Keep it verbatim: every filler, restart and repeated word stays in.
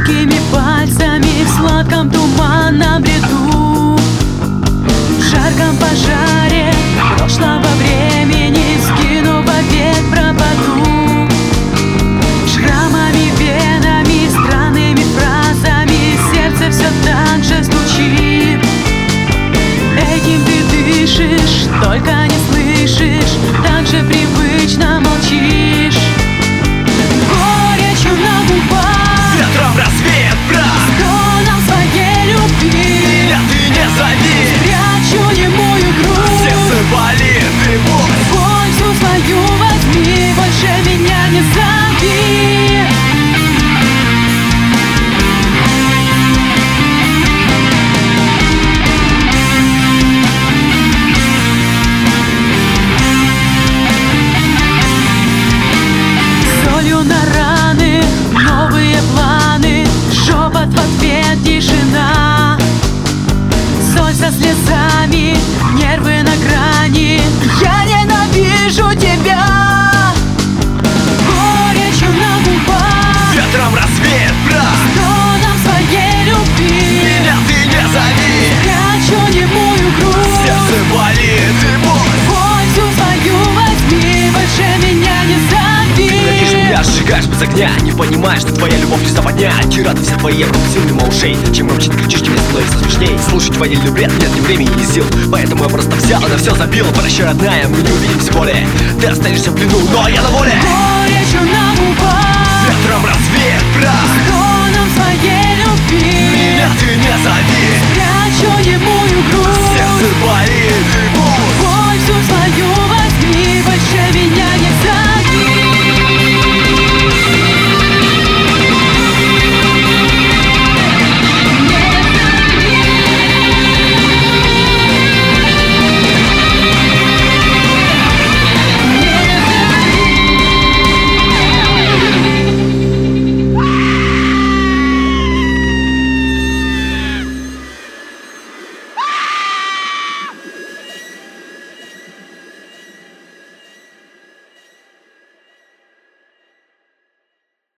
Тонкими пальцами в сладком туманном бреду, в жарком пожаре прошлого времени скину вовек пропаду. Шрамами, венами, странными фразами сердце все так же стучит. Этим ты дышишь, только не слышишь, так же привычно молчишь. Горечью на губах ветром развеет прах, стоном своей любви. меня ты не зови, Прячу немую грудь, сердце болит, ты пусть боль всю свою возьми, больше меня не зови. Солью на раны, новые планы, шепот в ответ, тишина. Соль со слезами, нервы на грани, я ненавижу тебя. Горечью на губах, ветром развеет прах, тоном своей любви. меня ты не зови, Прячу немую грудь, сердце болит, ты пусть боль всю свою возьми, больше меня не зови. Ты же меня сжигаешь без огня, не понимаешь, что твоя любовь не западня. Тирады все твои руки мимо ушей. Чем громче ты кричишь, тебе становится смешней. Слушать ванильный бред нет ни времени, ни сил, поэтому я просто взял и на все забил. Прощай, родная, мы не увидимся более. Ты останешься в плену, но я на воле. Горечью на губах, Ветром развеет прах, тоном своей любви. меня ты не зови, Прячу немую